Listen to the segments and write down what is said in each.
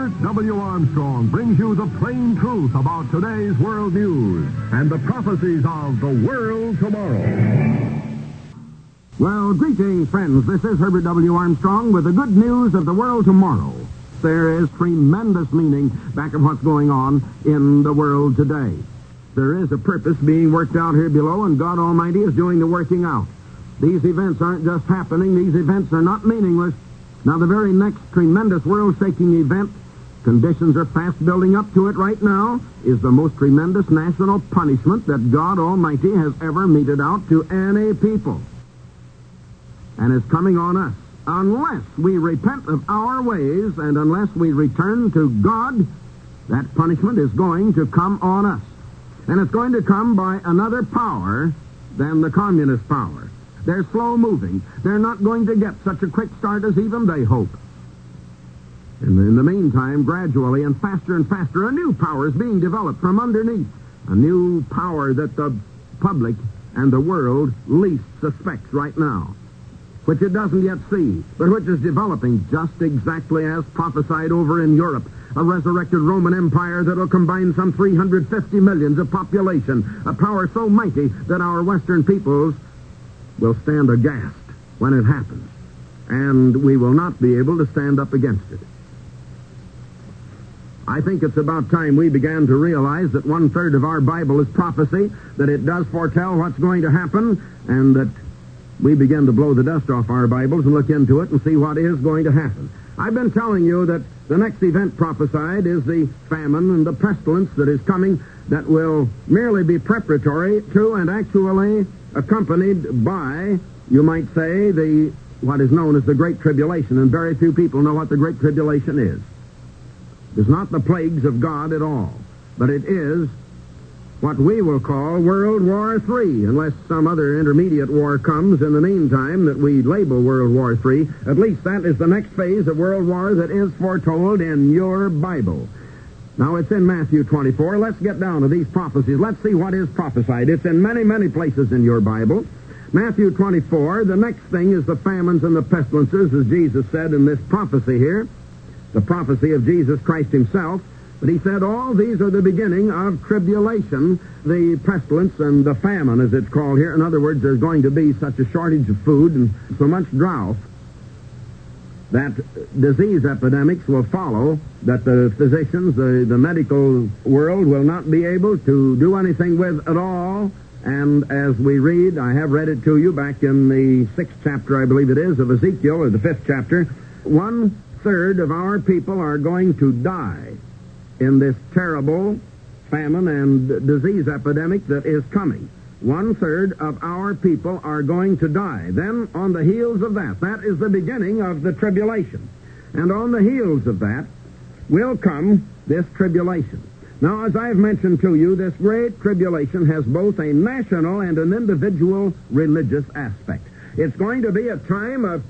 Herbert W. Armstrong brings you the plain truth about today's world news and the prophecies of the world tomorrow. Well, greetings, friends. This is Herbert W. Armstrong with the good news of the world tomorrow. There is tremendous meaning back of what's going on in the world today. There is a purpose being worked out here below, and God Almighty is doing the working out. These events aren't just happening. These events are not meaningless. Now, the very next tremendous world-shaking event, conditions are fast building up to it right now, is the most tremendous national punishment that God Almighty has ever meted out to any people. And it's coming on us. Unless we repent of our ways and unless we return to God, that punishment is going to come on us. And it's going to come by another power than the communist power. They're slow-moving. They're not going to get such a quick start as even they hope. And in the meantime, gradually and faster, a new power is being developed from underneath. A new power that the public and the world least suspects right now, which it doesn't yet see, but which is developing just exactly as prophesied over in Europe. A resurrected Roman Empire that will combine some 350 millions of population, a power so mighty that our Western peoples will stand aghast when it happens, and we will not be able to stand up against it. I think it's about time we began to realize that 1/3 of our Bible is prophecy, that it does foretell what's going to happen, and that we begin to blow the dust off our Bibles and look into it and see what is going to happen. I've been telling you that the next event prophesied is the famine and the pestilence that is coming, that will merely be preparatory to and actually accompanied by, you might say, what is known as the Great Tribulation, and very few people know what the Great Tribulation is. It's not the plagues of God at all, but it is what we will call World War III, unless some other intermediate war comes in the meantime that we label World War III. At least that is the next phase of World War that is foretold in your Bible. Now, it's in Matthew 24. Let's get down to these prophecies. Let's see what is prophesied. It's in many, many places in your Bible. Matthew 24, the next thing is the famines and the pestilences, as Jesus said in this prophecy here, the prophecy of Jesus Christ himself. But he said all these are the beginning of tribulation, the pestilence and the famine, as it's called here. In other words, there's going to be such a shortage of food and so much drought that disease epidemics will follow, that the physicians, the medical world will not be able to do anything with at all. And as we read, I have read it to you back in the 6th chapter, I believe it is, of Ezekiel, or the 5th chapter, 1/3 of our people are going to die in this terrible famine and disease epidemic that is coming. 1/3 of our people are going to die. Then, on the heels of that, that is the beginning of the tribulation. And on the heels of that will come this tribulation. Now, as I've mentioned to you, this great tribulation has both a national and an individual religious aspect. It's going to be a time of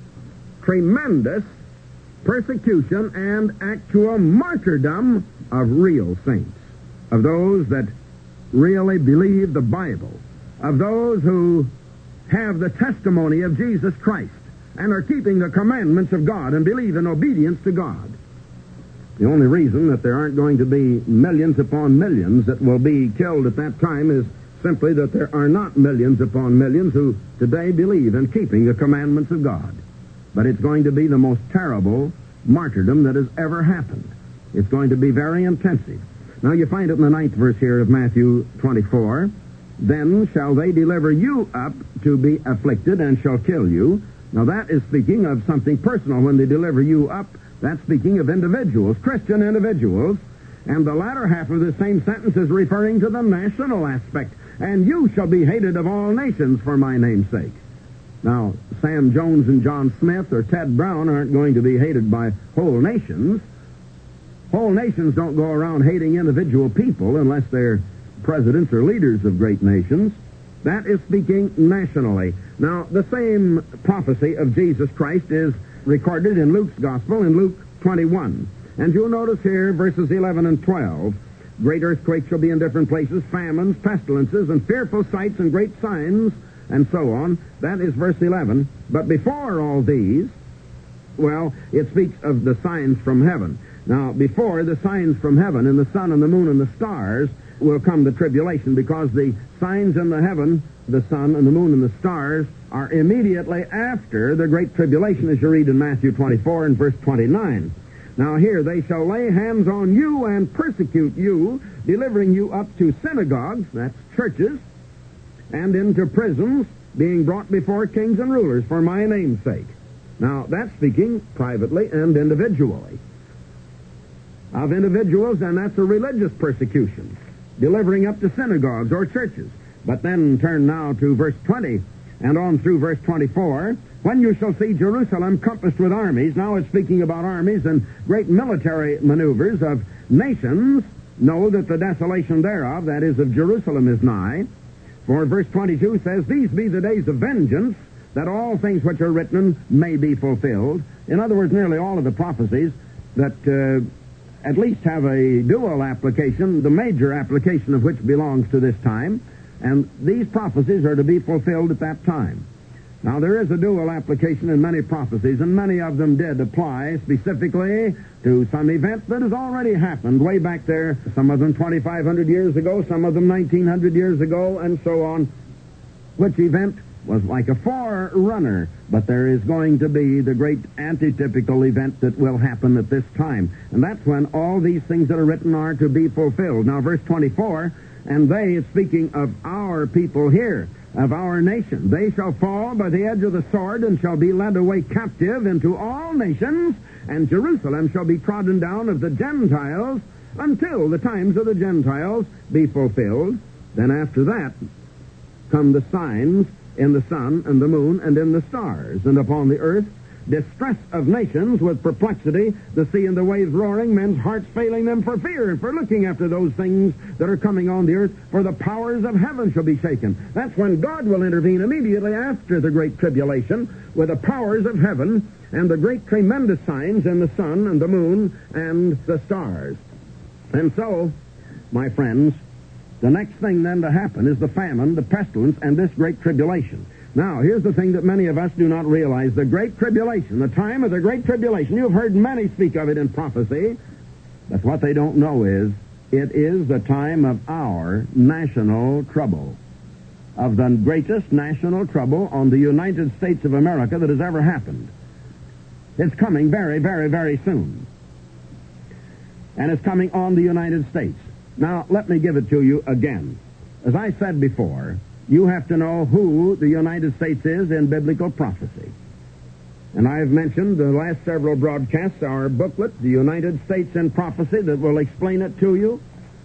tremendous persecution and actual martyrdom of real saints, of those that really believe the Bible, of those who have the testimony of Jesus Christ and are keeping the commandments of God and believe in obedience to God. The only reason that there aren't going to be millions upon millions that will be killed at that time is simply that there are not millions upon millions who today believe in keeping the commandments of God. But it's going to be the most terrible martyrdom that has ever happened. It's going to be very intensive. Now, you find it in the 9th verse here of Matthew 24. Then shall they deliver you up to be afflicted and shall kill you. Now, that is speaking of something personal. When they deliver you up, that's speaking of individuals, Christian individuals. And the latter half of the same sentence is referring to the national aspect. And you shall be hated of all nations for my name's sake. Now, Sam Jones and John Smith or Ted Brown aren't going to be hated by whole nations. Whole nations don't go around hating individual people unless they're presidents or leaders of great nations. That is speaking nationally. Now, the same prophecy of Jesus Christ is recorded in Luke's Gospel in Luke 21. And you'll notice here verses 11 and 12. Great earthquakes shall be in different places, famines, pestilences, and fearful sights and great signs, and so on. That is verse 11. But before all these, well, it speaks of the signs from heaven. Now, before the signs from heaven and the sun and the moon and the stars will come the tribulation, because the signs in the heaven, the sun and the moon and the stars, are immediately after the great tribulation, as you read in Matthew 24 and verse 29. Now here, they shall lay hands on you and persecute you, delivering you up to synagogues, that's churches, and into prisons, being brought before kings and rulers for my name's sake. Now, that's speaking privately and individually. Of individuals, and that's a religious persecution, delivering up to synagogues or churches. But then turn now to verse 20 and on through verse 24. When you shall see Jerusalem compassed with armies, now it's speaking about armies and great military maneuvers of nations, know that the desolation thereof, that is of Jerusalem, is nigh. For verse 22 says, these be the days of vengeance, that all things which are written may be fulfilled. In other words, nearly all of the prophecies that at least have a dual application, the major application of which belongs to this time, and these prophecies are to be fulfilled at that time. Now, there is a dual application in many prophecies, and many of them did apply specifically to some event that has already happened way back there, some of them 2,500 years ago, some of them 1,900 years ago, and so on, which event was like a forerunner, but there is going to be the great antitypical event that will happen at this time. And that's when all these things that are written are to be fulfilled. Now, verse 24, and they, it's speaking of our people here, of our nation. They shall fall by the edge of the sword and shall be led away captive into all nations, and Jerusalem shall be trodden down of the Gentiles until the times of the Gentiles be fulfilled. Then after that come the signs in the sun and the moon and in the stars, and upon the earth distress of nations with perplexity, the sea and the waves roaring, men's hearts failing them for fear and for looking after those things that are coming on the earth, for the powers of heaven shall be shaken. That's when God will intervene immediately after the great tribulation with the powers of heaven and the great tremendous signs in the sun and the moon and the stars. And so, my friends, the next thing then to happen is the famine, the pestilence, and this great tribulation. Now, here's the thing that many of us do not realize. The great tribulation, the time of the great tribulation, you've heard many speak of it in prophecy, but what they don't know is, it is the time of our national trouble, of the greatest national trouble on the United States of America that has ever happened. It's coming very, very, very soon. And it's coming on the United States. Now, let me give it to you again. As I said before, you have to know who the United States is in biblical prophecy. And I've mentioned the last several broadcasts our booklet, The United States in Prophecy, that will explain it to you.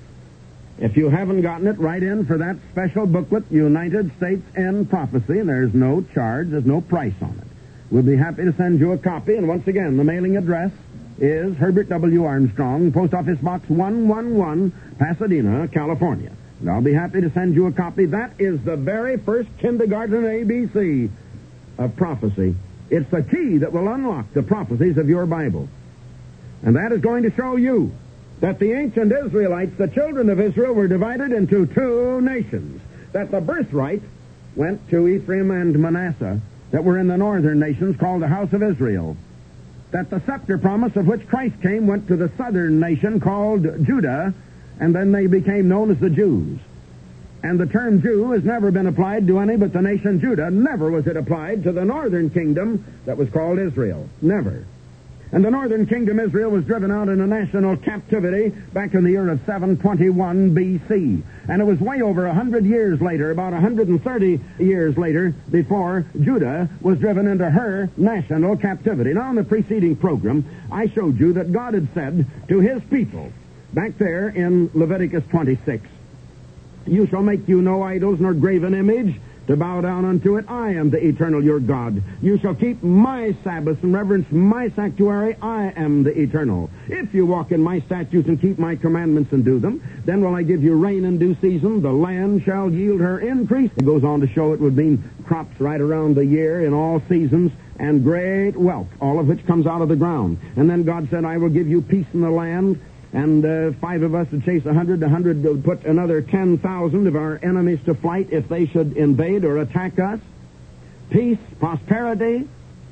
If you haven't gotten it, write in for that special booklet, United States in Prophecy. There's no charge, there's no price on it. We'll be happy to send you a copy. And once again, the mailing address is Herbert W. Armstrong, Post Office Box 111, Pasadena, California. And I'll be happy to send you a copy. That is the very first kindergarten ABC of prophecy. It's the key that will unlock the prophecies of your Bible. And that is going to show you that the ancient Israelites, the children of Israel, were divided into two nations. That the birthright went to Ephraim and Manasseh, that were in the northern nations called the house of Israel. That the scepter promise of which Christ came went to the southern nation called Judah, and then they became known as the Jews. And the term Jew has never been applied to any but the nation Judah. Never was it applied to the northern kingdom that was called Israel. Never. And the northern kingdom, Israel, was driven out in a national captivity back in the year of 721 B.C. And it was way over 100 years later, about 130 years later, before Judah was driven into her national captivity. Now, in the preceding program, I showed you that God had said to his people, back there in Leviticus 26, you shall make you no idols nor graven image to bow down unto it. I am the eternal your God. You shall keep my Sabbaths and reverence my sanctuary. I am the eternal. If you walk in my statutes and keep my commandments and do them, then will I give you rain in due season. The land shall yield her increase. It goes on to show it would mean crops right around the year in all seasons, and great wealth, all of which comes out of the ground. And then God said, I will give you peace in the land. And 5 of us would chase 100. 100 would put another 10,000 of our enemies to flight if they should invade or attack us. Peace, prosperity,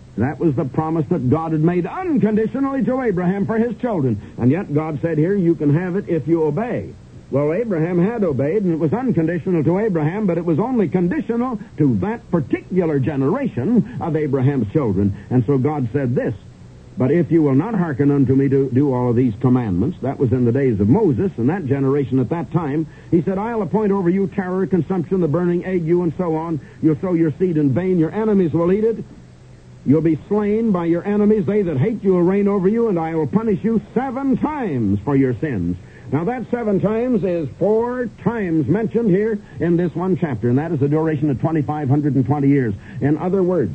That was the promise that God had made unconditionally to Abraham for his children. And yet God said here, you can have it if you obey. Well, Abraham had obeyed, and it was unconditional to Abraham, but it was only conditional to that particular generation of Abraham's children. And so God said this, but if you will not hearken unto me to do all of these commandments, that was in the days of Moses and that generation at that time, he said, I'll appoint over you terror, consumption, the burning ague, and so on. You'll sow your seed in vain. Your enemies will eat it. You'll be slain by your enemies. They that hate you will reign over you, and I will punish you 7 times for your sins. Now, that 7 times is 4 times mentioned here in this one chapter, and that is a duration of 2,520 years. In other words,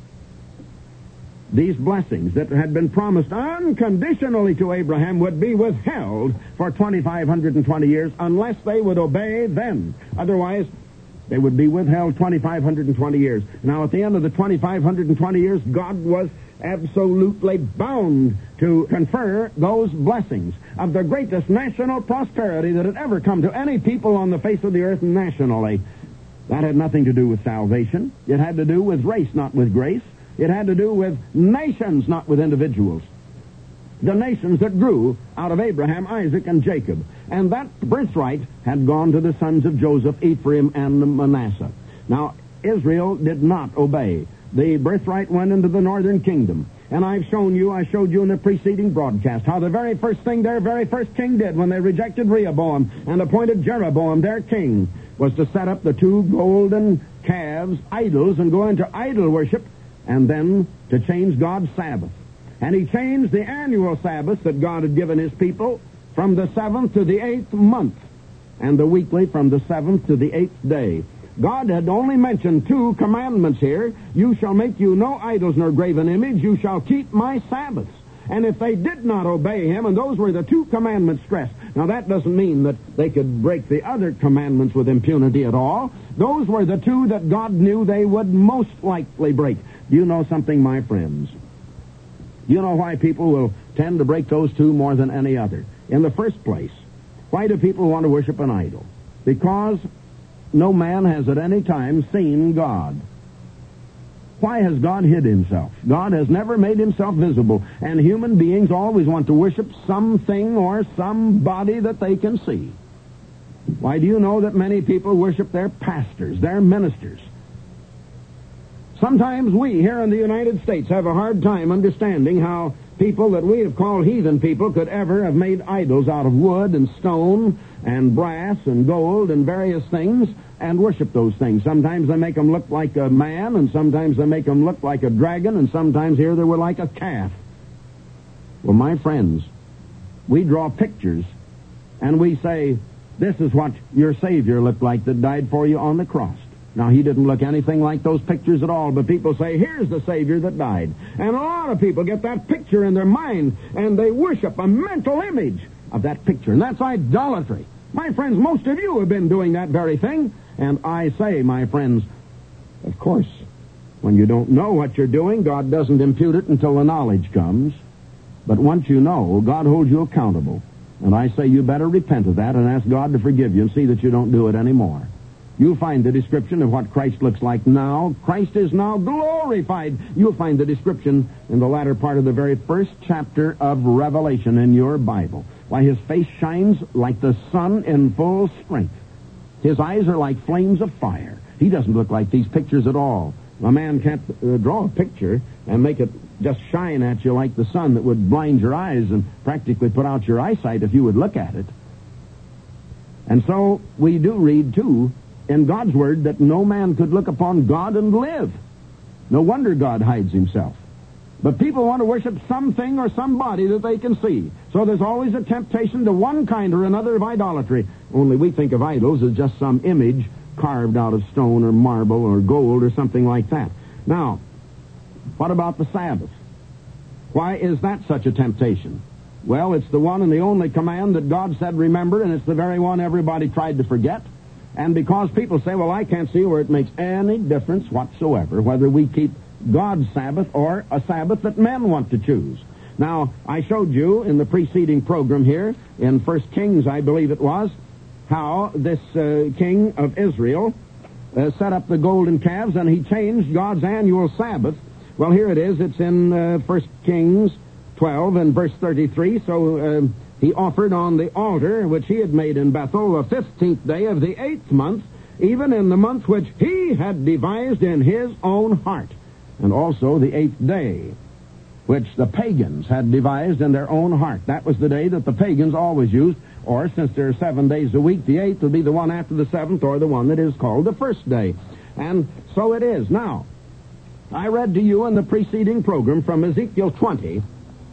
these blessings that had been promised unconditionally to Abraham would be withheld for 2,520 years unless they would obey then. Otherwise, they would be withheld 2,520 years. Now, at the end of the 2,520 years, God was absolutely bound to confer those blessings of the greatest national prosperity that had ever come to any people on the face of the earth nationally. That had nothing to do with salvation. It had to do with race, not with grace. It had to do with nations, not with individuals. The nations that grew out of Abraham, Isaac, and Jacob. And that birthright had gone to the sons of Joseph, Ephraim, and Manasseh. Now, Israel did not obey. The birthright went into the northern kingdom. And I showed you in the preceding broadcast, how the very first thing their very first king did when they rejected Rehoboam and appointed Jeroboam their king was to set up the 2 golden calves, idols, and go into idol worship, and then to change God's Sabbath. And he changed the annual Sabbath that God had given his people from the 7th to the 8th month, and the weekly from the 7th to the 8th day. God had only mentioned 2 commandments here. You shall make you no idols nor graven image. You shall keep my Sabbaths. And if they did not obey him, and those were the 2 commandments stressed. Now, that doesn't mean that they could break the other commandments with impunity at all. Those were the 2 that God knew they would most likely break. Do you know something, my friends? Do you know why people will tend to break those 2 more than any other? In the first place, why do people want to worship an idol? Because no man has at any time seen God. Why has God hid himself? God has never made himself visible, and human beings always want to worship something or somebody that they can see. Why do you know that many people worship their pastors, their ministers? Sometimes we here in the United States have a hard time understanding how people that we have called heathen people could ever have made idols out of wood and stone and brass and gold and various things and worship those things. Sometimes they make them look like a man, and sometimes they make them look like a dragon, and sometimes here they were like a calf. Well, my friends, we draw pictures and we say, this is what your Savior looked like that died for you on the cross. Now, he didn't look anything like those pictures at all, but people say, here's the Savior that died. And a lot of people get that picture in their mind, and they worship a mental image of that picture, and that's idolatry. My friends, most of you have been doing that very thing, and I say, my friends, of course, when you don't know what you're doing, God doesn't impute it until the knowledge comes. But once you know, God holds you accountable. And I say you better repent of that and ask God to forgive you and see that you don't do it anymore. You'll find the description of what Christ looks like now. Christ is now glorified. You'll find the description in the latter part of the very first chapter of Revelation in your Bible. Why, his face shines like the sun in full strength. His eyes are like flames of fire. He doesn't look like these pictures at all. A man can't draw a picture and make it just shine at you like the sun that would blind your eyes and practically put out your eyesight if you would look at it. And so we do read, too, in God's Word that no man could look upon God and live. No wonder God hides himself. But people want to worship something or somebody that they can see. So there's always a temptation to one kind or another of idolatry. Only we think of idols as just some image carved out of stone or marble or gold or something like that. Now, what about the Sabbath? Why is that such a temptation? Well, it's the one and the only command that God said remember, and it's the very one everybody tried to forget. And because people say, well, I can't see where it makes any difference whatsoever whether we keep God's Sabbath or a Sabbath that men want to choose. Now, I showed you in the preceding program here, in 1 Kings, I believe it was, how this king of Israel set up the golden calves, and he changed God's annual Sabbath Well, here it is. It's in 1 Kings 12 and verse 33. So he offered on the altar which he had made in Bethel the 15th day of the 8th month, even in the month which he had devised in his own heart, and also the 8th day, which the pagans had devised in their own heart. That was the day that the pagans always used, or since there are 7 days a week, the 8th would be the one after the 7th, or the one that is called the first day. And so it is. Now, I read to you in the preceding program from Ezekiel 20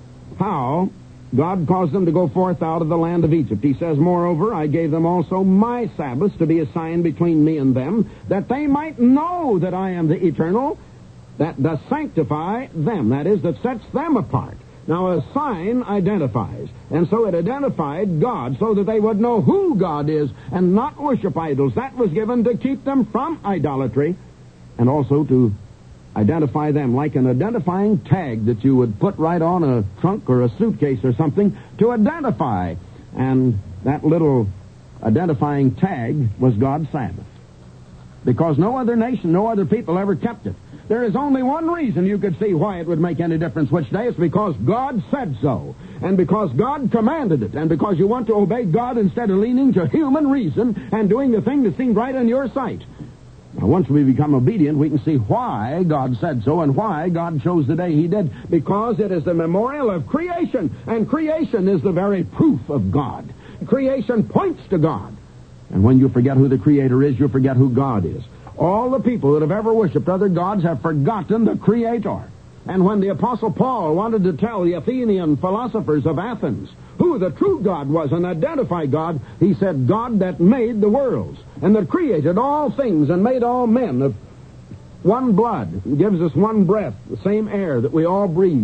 how God caused them to go forth out of the land of Egypt. He says, moreover, I gave them also my Sabbaths to be a sign between me and them, that they might know that I am the Eternal, that does sanctify them, that is, that sets them apart. Now, a sign identifies, and so it identified God so that they would know who God is and not worship idols. That was given to keep them from idolatry and also to identify them, like an identifying tag that you would put right on a trunk or a suitcase or something to identify. And that little identifying tag was God's Sabbath, because no other nation, no other people ever kept it. There is only one reason you could see why it would make any difference which day. It's because God said so, and because God commanded it, and because you want to obey God instead of leaning to human reason and doing the thing that seemed right in your sight. Now, once we become obedient, we can see why God said so and why God chose the day he did, because it is the memorial of creation, and creation is the very proof of God. Creation points to God. And when you forget who the Creator is, you forget who God is. All the people that have ever worshipped other gods have forgotten the Creator. And when the Apostle Paul wanted to tell the Athenian philosophers of Athens who the true God was and identify God, he said, God that made the worlds and that created all things and made all men of one blood, and gives us one breath, the same air that we all breathe.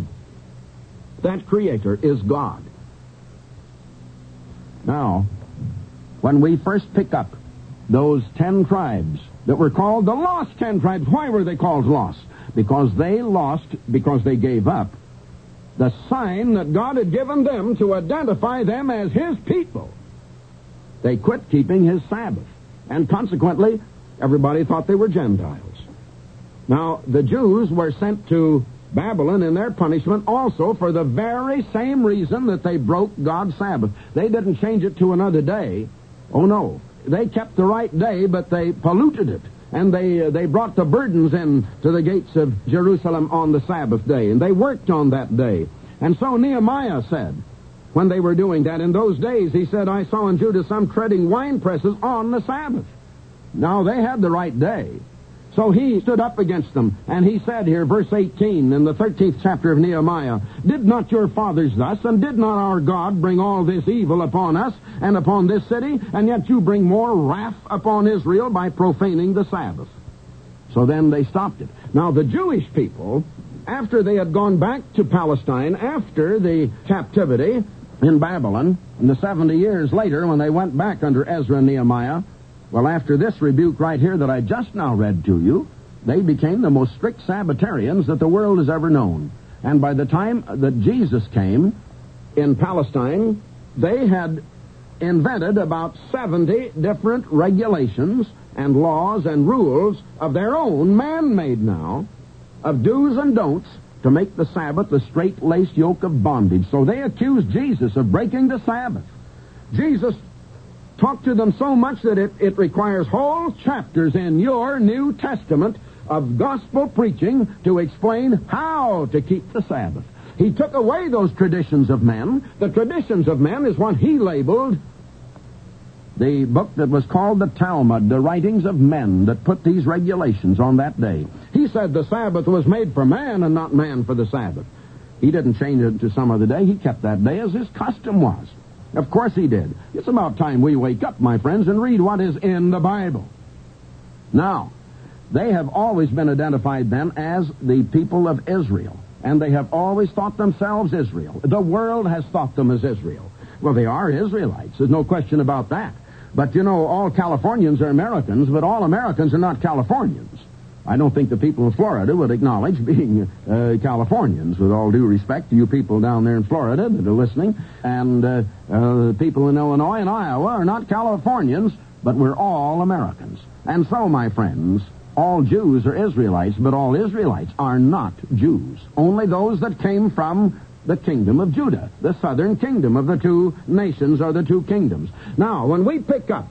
That Creator is God. Now, when we first pick up those 10 tribes that were called the lost 10 tribes, why were they called lost? Because they lost, because they gave up the sign that God had given them to identify them as his people. They quit keeping his Sabbath, and consequently, everybody thought they were Gentiles. Now, the Jews were sent to Babylon in their punishment also for the very same reason that they broke God's Sabbath. They didn't change it to another day. Oh, no. They kept the right day, but they polluted it. And they brought the burdens in to the gates of Jerusalem on the Sabbath day, and they worked on that day. And so Nehemiah said, when they were doing that in those days, he said, I saw in Judah some treading wine presses on the Sabbath. Now, they had the right day. So he stood up against them, and he said here, verse 18, in the 13th chapter of Nehemiah, did not your fathers thus, and did not our God bring all this evil upon us and upon this city, and yet you bring more wrath upon Israel by profaning the Sabbath? So then they stopped it. Now, the Jewish people, after they had gone back to Palestine, after the captivity in Babylon, and the 70 years later when they went back under Ezra and Nehemiah, well, after this rebuke right here that I just now read to you, they became the most strict Sabbatarians that the world has ever known. And by the time that Jesus came in Palestine, they had invented about 70 different regulations and laws and rules of their own, man-made now, of do's and don'ts to make the Sabbath the straight-laced yoke of bondage. So they accused Jesus of breaking the Sabbath. Jesus talked to them so much that it requires whole chapters in your New Testament of gospel preaching to explain how to keep the Sabbath. He took away those traditions of men. The traditions of men is what he labeled the book that was called the Talmud, the writings of men that put these regulations on that day. He said the Sabbath was made for man and not man for the Sabbath. He didn't change it to some other day. He kept that day as his custom was. Of course he did. It's about time we wake up, my friends, and read what is in the Bible. Now, they have always been identified then as the people of Israel, and they have always thought themselves Israel. The world has thought them as Israel. Well, they are Israelites. There's no question about that. But, you know, all Californians are Americans, but all Americans are not Californians. I don't think the people in Florida would acknowledge being Californians, with all due respect to you people down there in Florida that are listening. And the people in Illinois and Iowa are not Californians, but we're all Americans. And so, my friends, all Jews are Israelites, but all Israelites are not Jews. Only those that came from the kingdom of Judah, the southern kingdom of the two nations or the two kingdoms. Now, when we pick up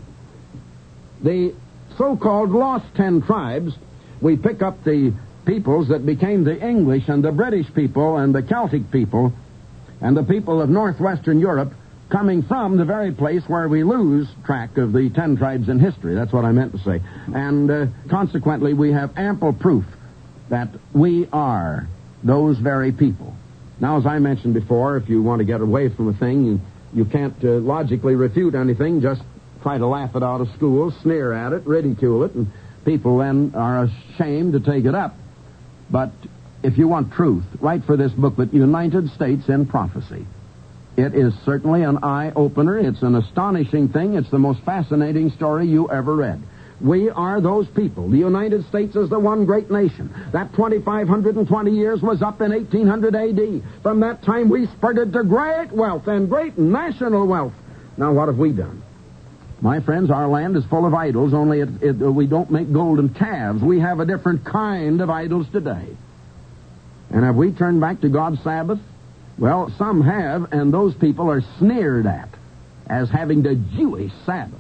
the so-called lost 10 tribes, we pick up the peoples that became the English and the British people and the Celtic people and the people of northwestern Europe, coming from the very place where we lose track of the 10 tribes in history. That's what I meant to say. And consequently, we have ample proof that we are those very people. Now, as I mentioned before, if you want to get away from a thing, you can't logically refute anything, just try to laugh it out of school, sneer at it, ridicule it, and people then are ashamed to take it up. But if you want truth, write for this booklet, United States in Prophecy. It is certainly an eye-opener. It's an astonishing thing. It's the most fascinating story you ever read. We are those people. The United States is the one great nation. That 2,520 years was up in 1800 A.D. From that time, we spurted to great wealth and great national wealth. Now, what have we done? My friends, our land is full of idols, only we don't make golden calves. We have a different kind of idols today. And have we turned back to God's Sabbath? Well, some have, and those people are sneered at as having the Jewish Sabbath.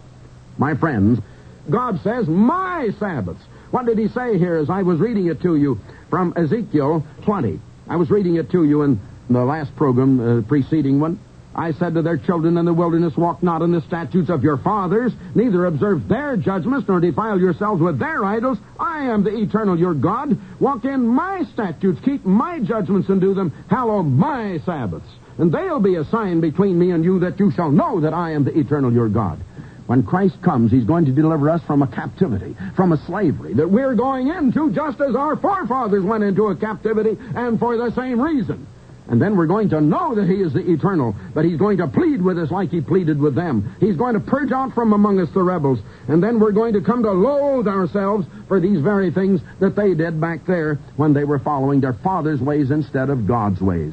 My friends, God says, my Sabbaths. What did he say here as I was reading it to you from Ezekiel 20? I was reading it to you in the last program, the preceding one. I said to their children in the wilderness, walk not in the statutes of your fathers, neither observe their judgments, nor defile yourselves with their idols. I am the eternal your God. Walk in my statutes, keep my judgments, and do them. Hallow my Sabbaths. And they'll be a sign between me and you, that you shall know that I am the eternal your God. When Christ comes, he's going to deliver us from a captivity, from a slavery that we're going into, just as our forefathers went into a captivity, and for the same reason. And then we're going to know that he is the eternal, but he's going to plead with us like he pleaded with them. He's going to purge out from among us the rebels, and then we're going to come to loathe ourselves for these very things that they did back there when they were following their father's ways instead of God's ways.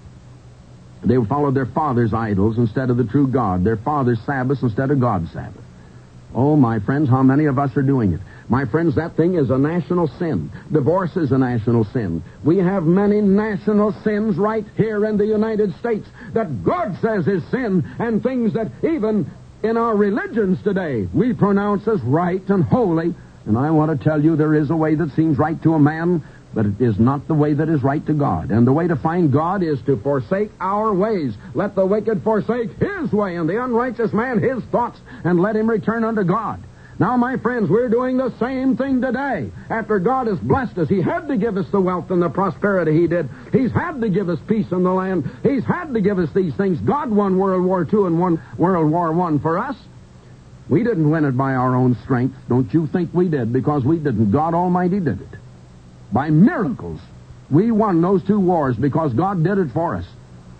They followed their father's idols instead of the true God, their father's Sabbaths instead of God's Sabbath. Oh, my friends, how many of us are doing it? My friends, that thing is a national sin. Divorce is a national sin. We have many national sins right here in the United States that God says is sin, and things that even in our religions today we pronounce as right and holy. And I want to tell you, there is a way that seems right to a man, but it is not the way that is right to God. And the way to find God is to forsake our ways. Let the wicked forsake his way, and the unrighteous man his thoughts, and let him return unto God. Now, my friends, we're doing the same thing today. After God has blessed us, he had to give us the wealth and the prosperity he did. He's had to give us peace in the land. He's had to give us these things. God won World War II and won World War I for us. We didn't win it by our own strength. Don't you think we did? Because we didn't. God Almighty did it. By miracles, we won those two wars because God did it for us.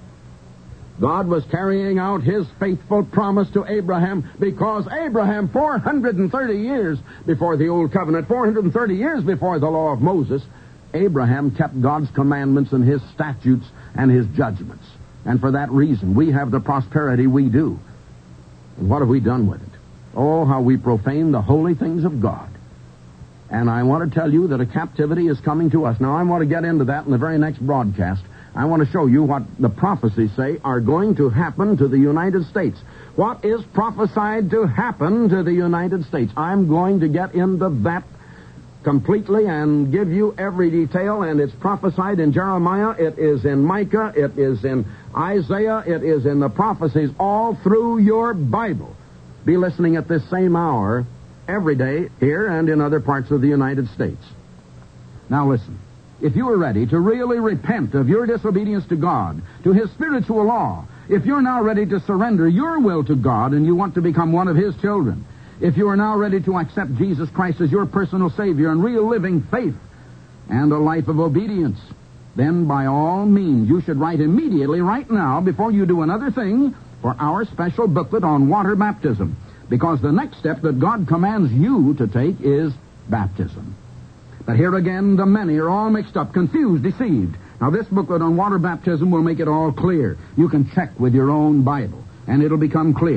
God was carrying out his faithful promise to Abraham, because Abraham, 430 years before the Old Covenant, 430 years before the law of Moses, Abraham kept God's commandments and his statutes and his judgments. And for that reason, we have the prosperity we do. And what have we done with it? Oh, how we profane the holy things of God. And I want to tell you that a captivity is coming to us. Now, I want to get into that in the very next broadcast. I want to show you what the prophecies say are going to happen to the United States. What is prophesied to happen to the United States? I'm going to get into that completely and give you every detail, and it's prophesied in Jeremiah, it is in Micah, it is in Isaiah, it is in the prophecies all through your Bible. Be listening at this same hour every day here and in other parts of the United States. Now listen. If you are ready to really repent of your disobedience to God, to his spiritual law, if you're now ready to surrender your will to God and you want to become one of his children, if you are now ready to accept Jesus Christ as your personal Savior and real living faith and a life of obedience, then by all means you should write immediately right now, before you do another thing, for our special booklet on water baptism, because the next step that God commands you to take is baptism. But here again, the many are all mixed up, confused, deceived. Now, this booklet on water baptism will make it all clear. You can check with your own Bible, and it'll become clear.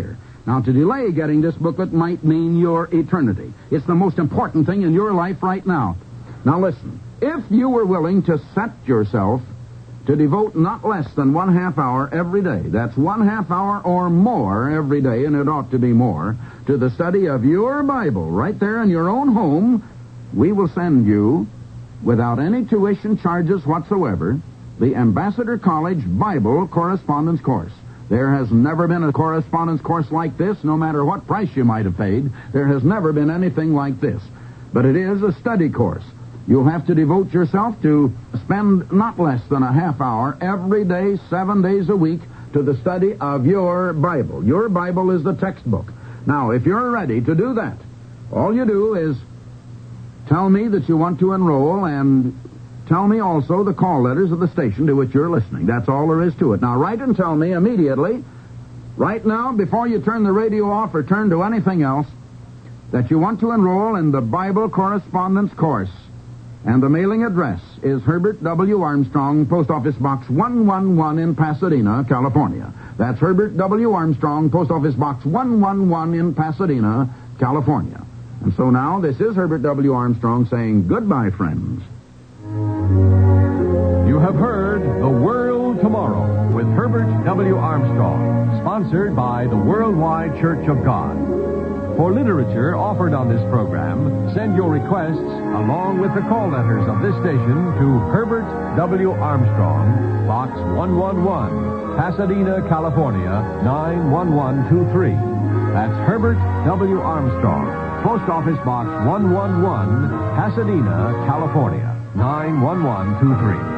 Now, to delay getting this booklet might mean your eternity. It's the most important thing in your life right now. Now, listen. If you were willing to set yourself to devote not less than 1/2 hour every day, that's 1/2 hour or more every day, and it ought to be more, to the study of your Bible right there in your own home, we will send you, without any tuition charges whatsoever, the Ambassador College Bible Correspondence Course. There has never been a correspondence course like this, no matter what price you might have paid. There has never been anything like this. But it is a study course. You'll have to devote yourself to spend not less than 1/2 hour every day, 7 days a week, to the study of your Bible. Your Bible is the textbook. Now, if you're ready to do that, all you do is tell me that you want to enroll, and tell me also the call letters of the station to which you're listening. That's all there is to it. Now, write and tell me immediately, right now, before you turn the radio off or turn to anything else, that you want to enroll in the Bible Correspondence Course. And the mailing address is Herbert W. Armstrong, Post Office Box 111 in Pasadena, California. That's Herbert W. Armstrong, Post Office Box 111 in Pasadena, California. And so now, this is Herbert W. Armstrong saying goodbye, friends. You have heard The World Tomorrow with Herbert W. Armstrong, sponsored by the Worldwide Church of God. For literature offered on this program, send your requests along with the call letters of this station to Herbert W. Armstrong, Box 111, Pasadena, California, 91123. That's Herbert W. Armstrong, Post Office Box 111, Pasadena, California, 91123.